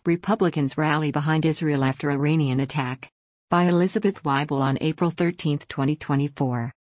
Republicans rally behind Israel after Iranian attack. By Elizabeth Weibel on April 13, 2024.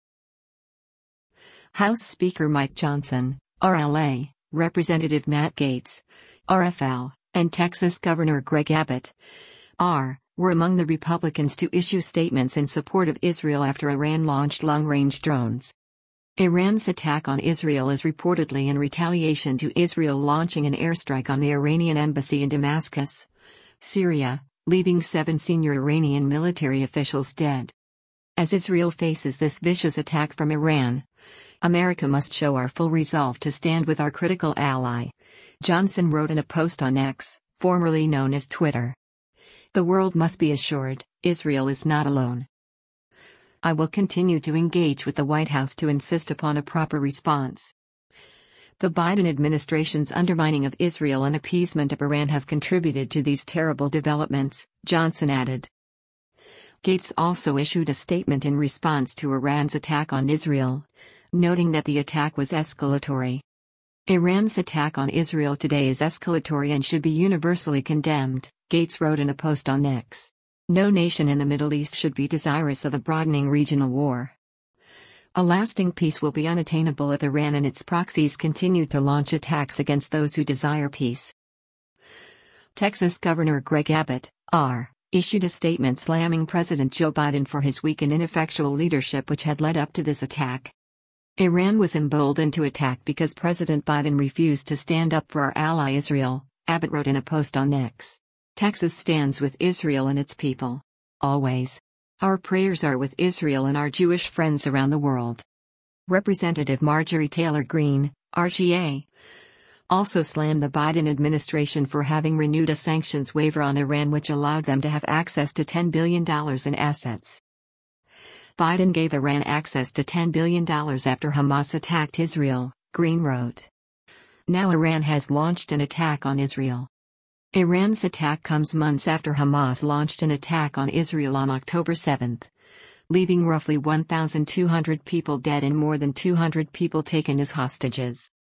House Speaker Mike Johnson, RLA, Representative Matt Gaetz, RFL, and Texas Governor Greg Abbott, R, were among the Republicans to issue statements in support of Israel after Iran launched long-range drones. Iran's attack on Israel is reportedly in retaliation to Israel launching an airstrike on the Iranian embassy in Damascus, Syria, leaving 7 senior Iranian military officials dead. As Israel faces this vicious attack from Iran, America must show our full resolve to stand with our critical ally, Johnson wrote in a post on X, formerly known as Twitter. The world must be assured, Israel is not alone. I will continue to engage with the White House to insist upon a proper response. The Biden administration's undermining of Israel and appeasement of Iran have contributed to these terrible developments, Johnson added. Gaetz also issued a statement in response to Iran's attack on Israel, noting that the attack was escalatory. Iran's attack on Israel today is escalatory and should be universally condemned, Gaetz wrote in a post on X. No nation in the Middle East should be desirous of a broadening regional war. A lasting peace will be unattainable if Iran and its proxies continue to launch attacks against those who desire peace. Texas Governor Greg Abbott, R, issued a statement slamming President Joe Biden for his weak and ineffectual leadership which had led up to this attack. Iran was emboldened to attack because President Biden refused to stand up for our ally Israel, Abbott wrote in a post on X. Texas stands with Israel and its people. Always. Our prayers are with Israel and our Jewish friends around the world. Representative Marjorie Taylor Greene, RGA, also slammed the Biden administration for having renewed a sanctions waiver on Iran which allowed them to have access to $10 billion in assets. Biden gave Iran access to $10 billion after Hamas attacked Israel, Greene wrote. Now Iran has launched an attack on Israel. Iran's attack comes months after Hamas launched an attack on Israel on October 7, leaving roughly 1,200 people dead and more than 200 people taken as hostages.